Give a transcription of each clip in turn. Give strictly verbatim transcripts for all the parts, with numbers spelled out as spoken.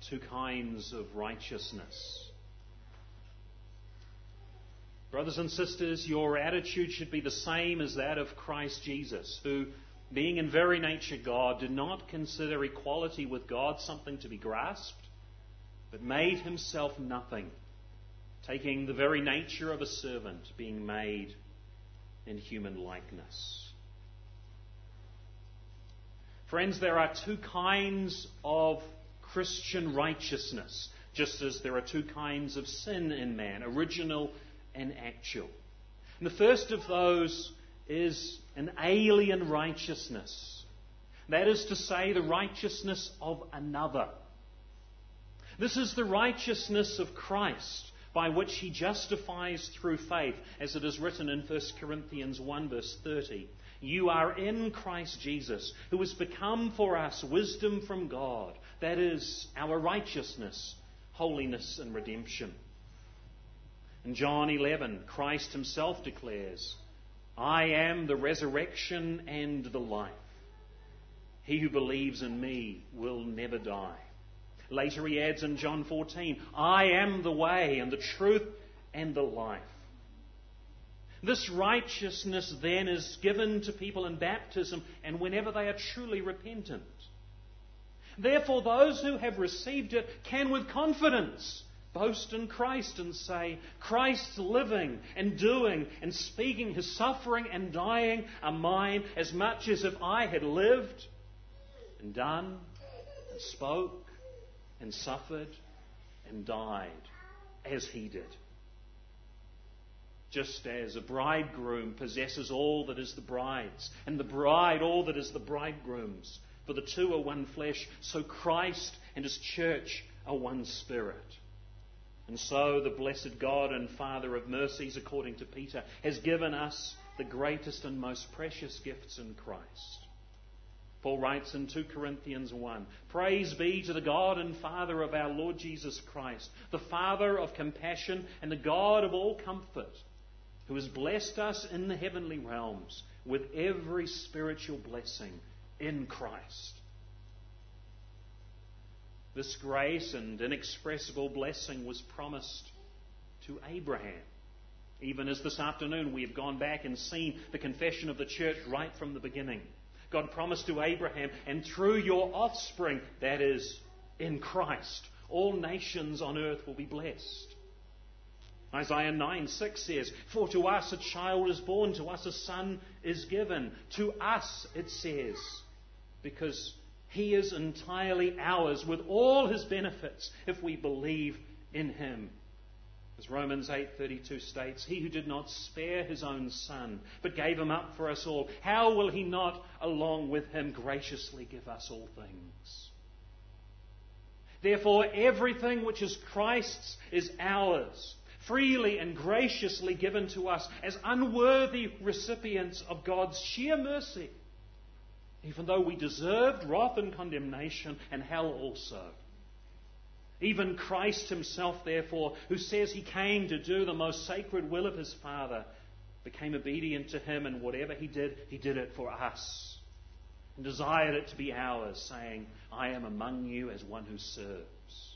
two kinds of righteousness. Brothers and sisters, your attitude should be the same as that of Christ Jesus, who, being in very nature God, did not consider equality with God something to be grasped, but made himself nothing, taking the very nature of a servant, being made in human likeness. Friends, there are two kinds of Christian righteousness, just as there are two kinds of sin in man, original and actual. And the first of those is an alien righteousness. That is to say, the righteousness of another. This is the righteousness of Christ, by which he justifies through faith, as it is written in First Corinthians one verse thirty. You are in Christ Jesus, who has become for us wisdom from God. That is our righteousness, holiness and redemption. In John eleven, Christ himself declares, I am the resurrection and the life. He who believes in me will never die. Later he adds in John fourteen, I am the way and the truth and the life. This righteousness then is given to people in baptism and whenever they are truly repentant. Therefore, those who have received it can with confidence boast in Christ and say, Christ's living and doing and speaking, his suffering and dying are mine as much as if I had lived and done and spoke and suffered and died as he did. Just as a bridegroom possesses all that is the bride's, and the bride all that is the bridegroom's, for the two are one flesh, so Christ and his church are one spirit. And so the blessed God and Father of mercies, according to Peter, has given us the greatest and most precious gifts in Christ. Paul writes in Second Corinthians one, Praise be to the God and Father of our Lord Jesus Christ, the Father of compassion and the God of all comfort, who has blessed us in the heavenly realms with every spiritual blessing in Christ. This grace and inexpressible blessing was promised to Abraham. Even as this afternoon we have gone back and seen the confession of the church right from the beginning. God promised to Abraham, and through your offspring, that is, in Christ, all nations on earth will be blessed. Isaiah nine six says, For to us a child is born, to us a son is given. To us, it says, because he is entirely ours with all his benefits if we believe in him. As Romans eight thirty-two states, He who did not spare his own son, but gave him up for us all, how will he not, along with him, graciously give us all things? Therefore, everything which is Christ's is ours, freely and graciously given to us as unworthy recipients of God's sheer mercy, even though we deserved wrath and condemnation and hell also. Even Christ himself, therefore, who says he came to do the most sacred will of his Father, became obedient to him, and whatever he did, he did it for us, and desired it to be ours, saying, I am among you as one who serves.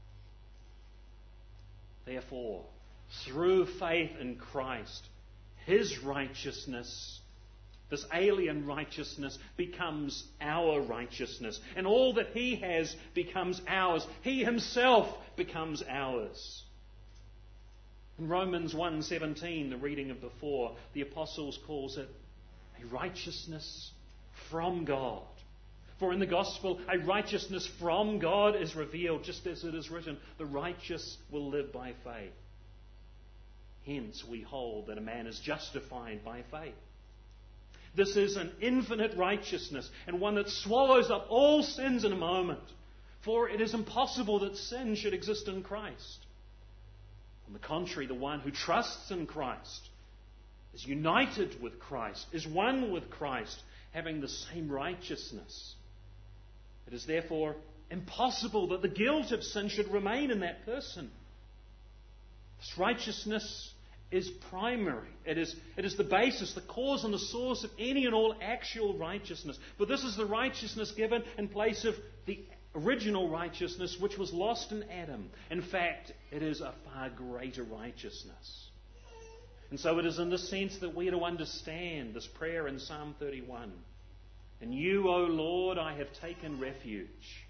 Therefore, through faith in Christ, his righteousness, this alien righteousness, becomes our righteousness. And all that he has becomes ours. He himself becomes ours. In Romans one seventeen, the reading of before, the Apostles calls it a righteousness from God. For in the gospel, a righteousness from God is revealed, just as it is written, the righteous will live by faith. Hence we hold that a man is justified by faith. This is an infinite righteousness, and one that swallows up all sins in a moment. For it is impossible that sin should exist in Christ. On the contrary, the one who trusts in Christ is united with Christ, is one with Christ, having the same righteousness. It is therefore impossible that the guilt of sin should remain in that person. This righteousness is primary. It is, it is the basis, the cause and the source of any and all actual righteousness. But this is the righteousness given in place of the original righteousness which was lost in Adam. In fact, it is a far greater righteousness. And so it is in this sense that we are to understand this prayer in Psalm thirty-one. In you, O Lord, I have taken refuge.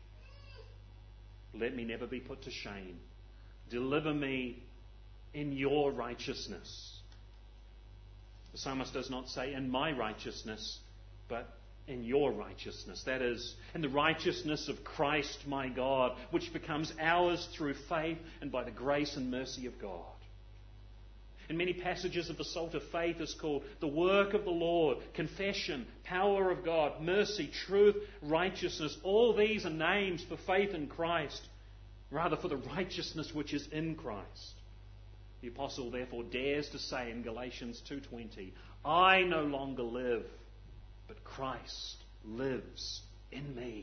Let me never be put to shame. Deliver me in your righteousness. The psalmist does not say in my righteousness, but in your righteousness. That is, in the righteousness of Christ my God, which becomes ours through faith and by the grace and mercy of God. In many passages of the Psalter of Faith is called the work of the Lord, confession, power of God, mercy, truth, righteousness. All these are names for faith in Christ, rather for the righteousness which is in Christ. The apostle therefore dares to say in Galatians two twenty, I no longer live, but Christ lives in me.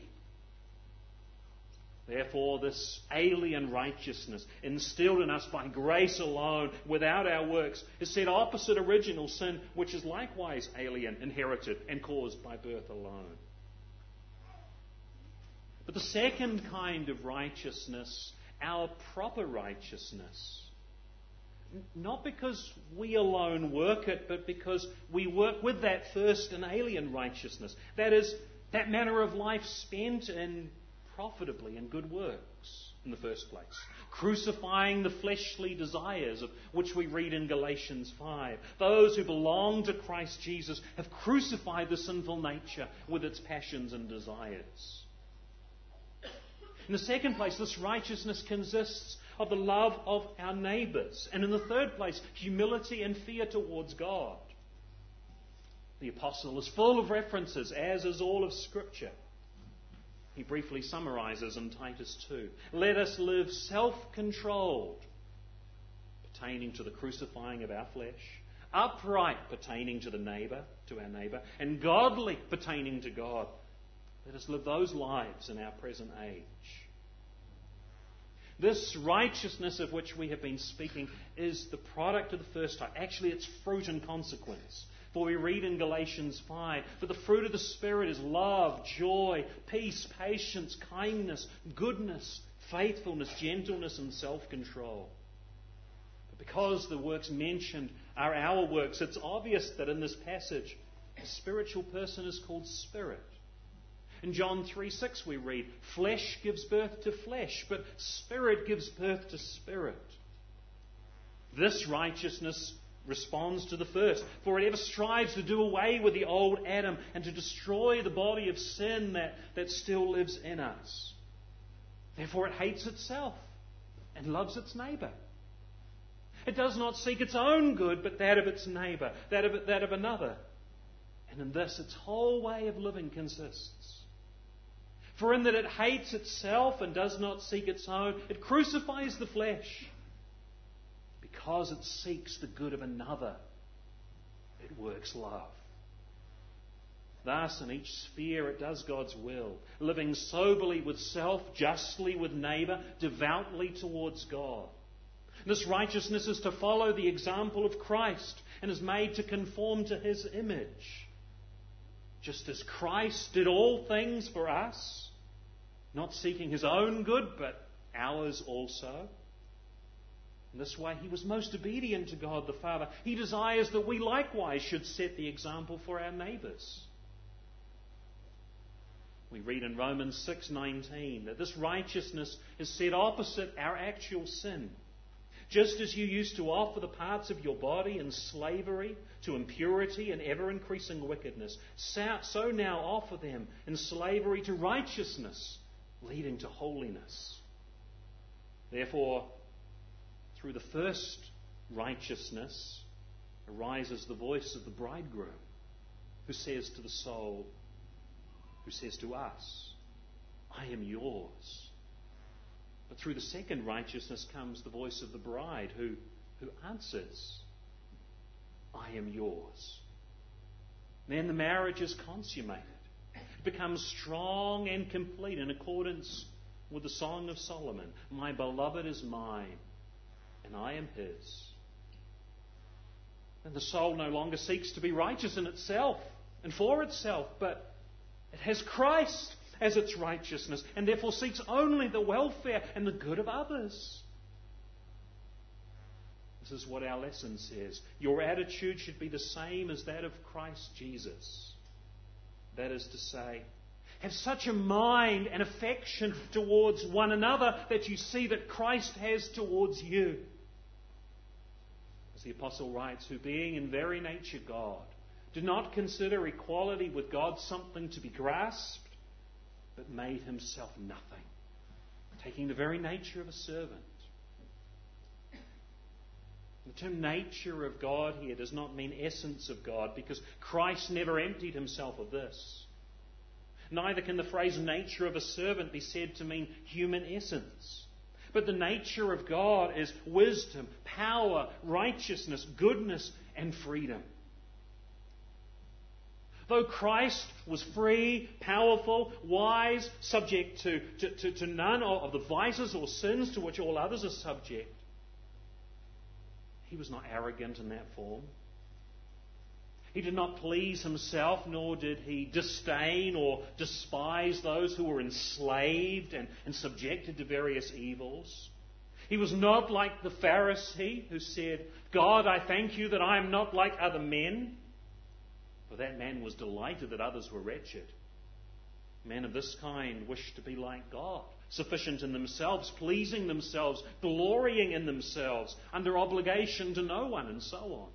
Therefore, this alien righteousness, instilled in us by grace alone, without our works, is set opposite original sin, which is likewise alien, inherited, and caused by birth alone. But the second kind of righteousness, our proper righteousness, not because we alone work it, but because we work with that first and alien righteousness. That is, that manner of life spent in profitably in good works in the first place, crucifying the fleshly desires of which we read in Galatians five. Those who belong to Christ Jesus have crucified the sinful nature with its passions and desires. In the second place, this righteousness consists of the love of our neighbours, and in the third place, humility and fear towards God. The apostle is full of references, as is all of Scripture. He briefly summarises in Titus two. Let us live self-controlled, pertaining to the crucifying of our flesh, upright, pertaining to the neighbour, to our neighbour, and godly, pertaining to God. Let us live those lives in our present age. This righteousness of which we have been speaking is the product of the first type. Actually, it's fruit and consequence. For we read in Galatians five, for the fruit of the Spirit is love, joy, peace, patience, kindness, goodness, faithfulness, gentleness, and self-control. But because the works mentioned are our works, it's obvious that in this passage, a spiritual person is called spirit. In John three six we read, flesh gives birth to flesh, but spirit gives birth to spirit. This righteousness responds to the first, for it ever strives to do away with the old Adam and to destroy the body of sin that, that still lives in us. Therefore it hates itself and loves its neighbour. It does not seek its own good, but that of its neighbour, that of, that of another. And in this its whole way of living consists. For in that it hates itself and does not seek its own, it crucifies the flesh. Because it seeks the good of another, it works love. Thus, in each sphere, it does God's will, living soberly with self, justly with neighbour, devoutly towards God. This righteousness is to follow the example of Christ and is made to conform to His image. Just as Christ did all things for us, not seeking His own good, but ours also. In this way, He was most obedient to God the Father. He desires that we likewise should set the example for our neighbours. We read in Romans six nineteen that this righteousness is set opposite our actual sin. Just as you used to offer the parts of your body in slavery to impurity and ever-increasing wickedness, so now offer them in slavery to righteousness, leading to holiness. Therefore, through the first righteousness arises the voice of the bridegroom, who says to the soul, who says to us, I am yours. But through the second righteousness comes the voice of the bride, who, who answers, I am yours. Then the marriage is consummated. It becomes strong and complete in accordance with the Song of Solomon. My beloved is mine, and I am his. And the soul no longer seeks to be righteous in itself and for itself, but it has Christ as its righteousness, and therefore seeks only the welfare and the good of others. This is what our lesson says. Your attitude should be the same as that of Christ Jesus. That is to say, have such a mind and affection towards one another that you see that Christ has towards you. As the Apostle writes, who being in very nature God, did not consider equality with God something to be grasped, but made himself nothing, taking the very nature of a servant. The term nature of God here does not mean essence of God, because Christ never emptied himself of this. Neither can the phrase nature of a servant be said to mean human essence. But the nature of God is wisdom, power, righteousness, goodness, and freedom. Though Christ was free, powerful, wise, subject to, to, to, to none of the vices or sins to which all others are subject, he was not arrogant in that form. He did not please himself, nor did he disdain or despise those who were enslaved and, and subjected to various evils. He was not like the Pharisee who said, God, I thank you that I am not like other men. For that man was delighted that others were wretched. Men of this kind wish to be like God, sufficient in themselves, pleasing themselves, glorying in themselves, under obligation to no one, and so on.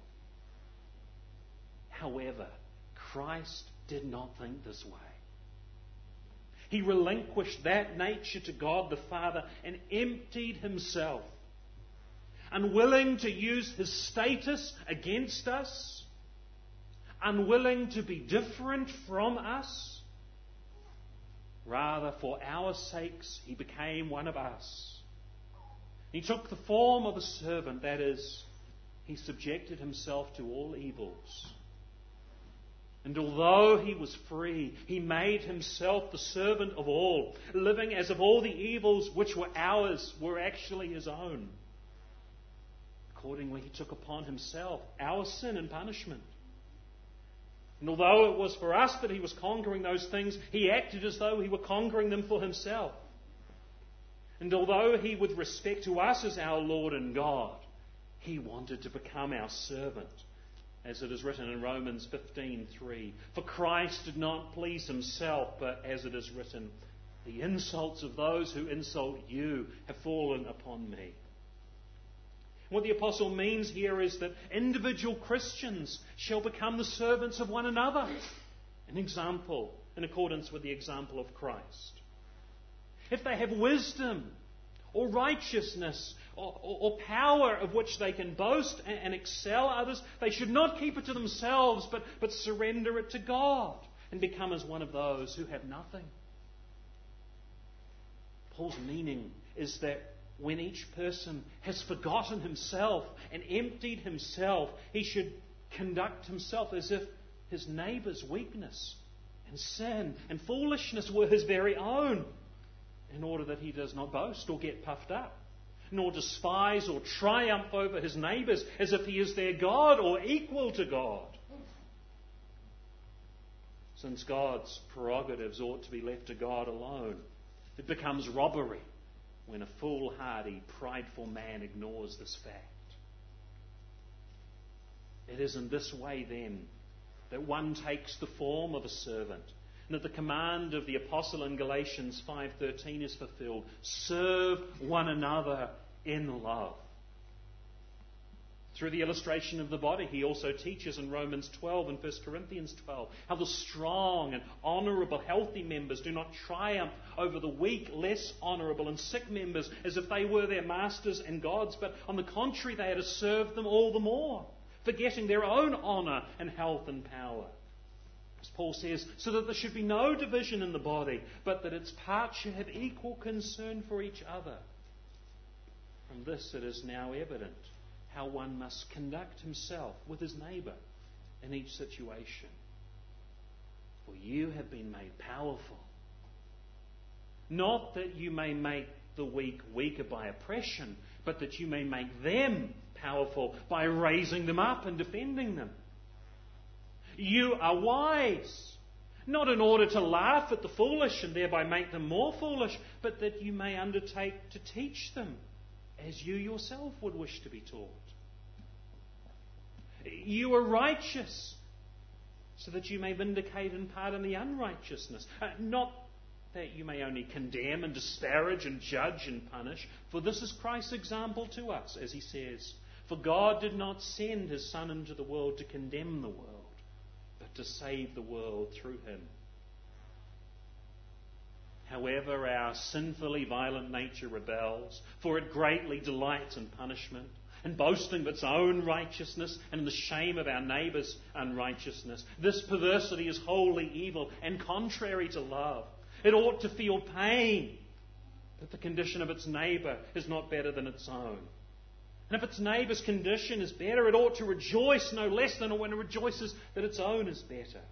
However, Christ did not think this way. He relinquished that nature to God the Father and emptied himself, unwilling to use his status against us, unwilling to be different from us. Rather, for our sakes, he became one of us. He took the form of a servant, that is, he subjected himself to all evils. And although he was free, he made himself the servant of all, living as if all the evils which were ours were actually his own. Accordingly, he took upon himself our sin and punishment. And although it was for us that he was conquering those things, he acted as though he were conquering them for himself. And although he with respect to us as our Lord and God, he wanted to become our servant. As it is written in Romans fifteen three, for Christ did not please himself, but as it is written, the insults of those who insult you have fallen upon me. What the apostle means here is that individual Christians shall become the servants of one another. An example in accordance with the example of Christ. If they have wisdom or righteousness or, or, or power of which they can boast and, and excel others, they should not keep it to themselves, but, but surrender it to God and become as one of those who have nothing. Paul's meaning is that when each person has forgotten himself and emptied himself, he should conduct himself as if his neighbour's weakness and sin and foolishness were his very own, in order that he does not boast or get puffed up, nor despise or triumph over his neighbours as if he is their God or equal to God. Since God's prerogatives ought to be left to God alone, it becomes robbery when a foolhardy, prideful man ignores this fact. It is in this way, then, that one takes the form of a servant, and that the command of the apostle in Galatians five thirteen is fulfilled. Serve one another in love. Through the illustration of the body, he also teaches in Romans twelve and First Corinthians twelve how the strong and honourable, healthy members do not triumph over the weak, less honourable and sick members as if they were their masters and gods, but on the contrary, they are to serve them all the more, forgetting their own honour and health and power. As Paul says, so that there should be no division in the body, but that its parts should have equal concern for each other. From this it is now evident how one must conduct himself with his neighbour in each situation. For you have been made powerful, not that you may make the weak weaker by oppression, but that you may make them powerful by raising them up and defending them. You are wise. Not in order to laugh at the foolish and thereby make them more foolish, but that you may undertake to teach them as you yourself would wish to be taught. You are righteous, so that you may vindicate and pardon the unrighteousness. Uh, not that you may only condemn and disparage and judge and punish, for this is Christ's example to us, as he says, "For God did not send his Son into the world to condemn the world, but to save the world through him." However, our sinfully violent nature rebels, for it greatly delights in punishment, and boasting of its own righteousness and in the shame of our neighbour's unrighteousness. This perversity is wholly evil and contrary to love. It ought to feel pain that the condition of its neighbour is not better than its own. And if its neighbour's condition is better, it ought to rejoice no less than when it rejoices that its own is better.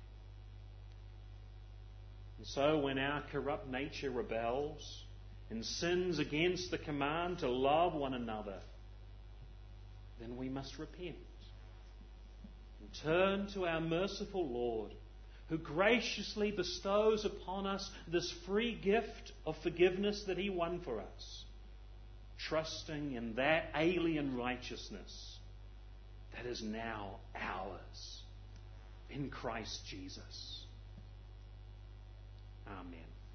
And so when our corrupt nature rebels and sins against the command to love one another, then we must repent and turn to our merciful Lord, who graciously bestows upon us this free gift of forgiveness that he won for us, trusting in that alien righteousness that is now ours in Christ Jesus. Amen.